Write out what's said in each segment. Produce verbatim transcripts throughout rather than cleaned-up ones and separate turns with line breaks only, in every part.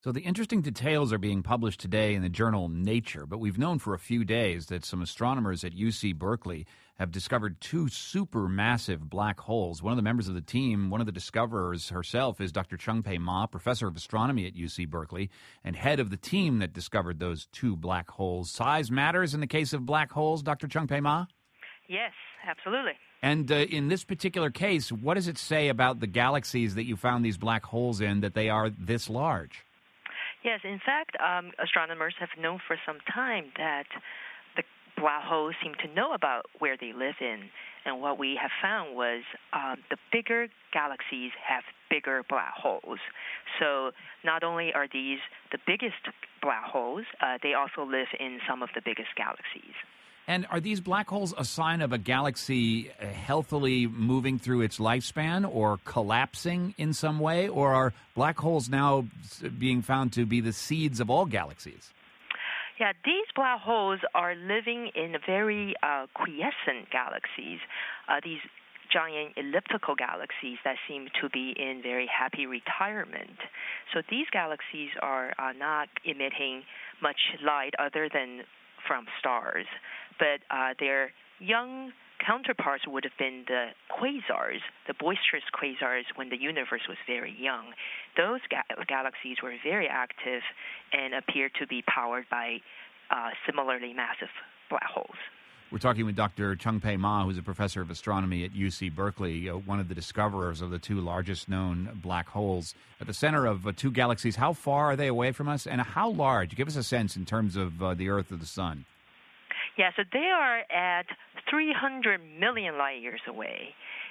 So the interesting details are being published today in the journal Nature, but we've known for a few days that some astronomers at U C Berkeley have discovered two supermassive black holes. One of the members of the team, one of the discoverers herself, is Doctor Changpei Ma, professor of astronomy at U C Berkeley and head of the team that discovered those two black holes. Size matters in the case of black holes, Doctor Changpei Ma?
Yes, absolutely.
And uh, in this particular case, what does it say about the galaxies that you found these black holes in that they are this large?
Yes, in fact, um, astronomers have known for some time that the black holes seem to know about where they live in. And what we have found was um, the bigger galaxies have bigger black holes. So not only are these the biggest black holes, uh, they also live in some of the biggest galaxies.
And are these black holes a sign of a galaxy healthily moving through its lifespan or collapsing in some way? Or are black holes now being found to be the seeds of all galaxies?
Yeah, these black holes are living in very uh, quiescent galaxies, uh, these giant elliptical galaxies that seem to be in very happy retirement. So these galaxies are uh, not emitting much light other than from stars, but uh, their young counterparts would have been the quasars, the boisterous quasars when the universe was very young. Those ga- galaxies were very active and appear to be powered by uh, similarly massive black holes.
We're talking with Doctor Changpei Ma, who's a professor of astronomy at U C Berkeley, uh, one of the discoverers of the two largest known black holes at the center of uh, two galaxies. How far are they away from us, and how large? Give us a sense in terms of uh, the Earth or the Sun.
Yeah, so they are at three hundred million light years away.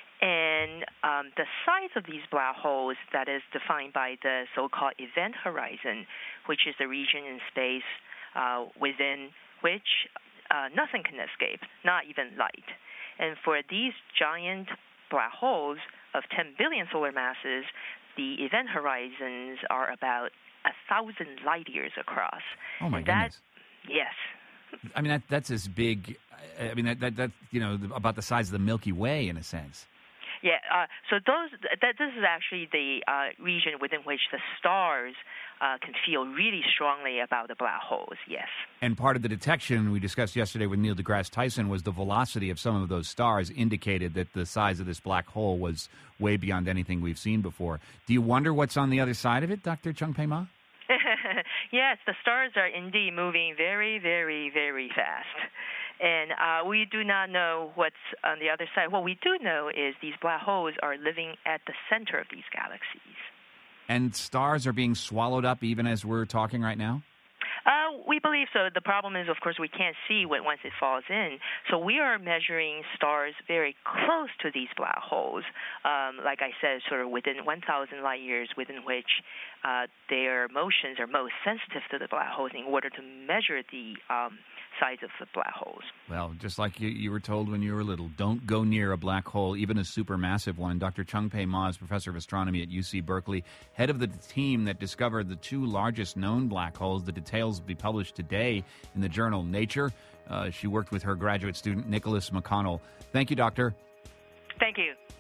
And um, the size of these black holes, that is defined by the so-called event horizon, which is the region in space uh, within which Uh, nothing can escape, not even light. And for these giant black holes of ten billion solar masses, the event horizons are about a thousand light years across.
Oh my
and
goodness!
That, yes.
I mean that that's as big. I mean that that that you know about the size of the Milky Way in a sense.
Yeah, uh, so those that this is actually the uh, region within which the stars uh, can feel really strongly about the black holes, yes.
And part of the detection we discussed yesterday with Neil deGrasse Tyson was the velocity of some of those stars indicated that the size of this black hole was way beyond anything we've seen before. Do you wonder what's on the other side of it, Doctor Changpei Ma?
Yes, the stars are indeed moving very, very, very fast. And uh, we do not know what's on the other side. What we do know is these black holes are living at the center of these galaxies.
And stars are being swallowed up even as we're talking right now?
Uh, we believe so. The problem is, of course, we can't see when once it falls in. So we are measuring stars very close to these black holes. Um, like I said, sort of within one thousand light years, within which uh, their motions are most sensitive to the black holes in order to measure the um, size of the black holes.
Well, just like you, you were told when you were little, don't go near a black hole, even a supermassive one. Doctor Changpei Ma is professor of astronomy at U C Berkeley, head of the team that discovered the two largest known black holes. The details will be published today in the journal Nature. Uh, she worked with her graduate student, Nicholas McConnell. Thank you, Doctor.
Thank you.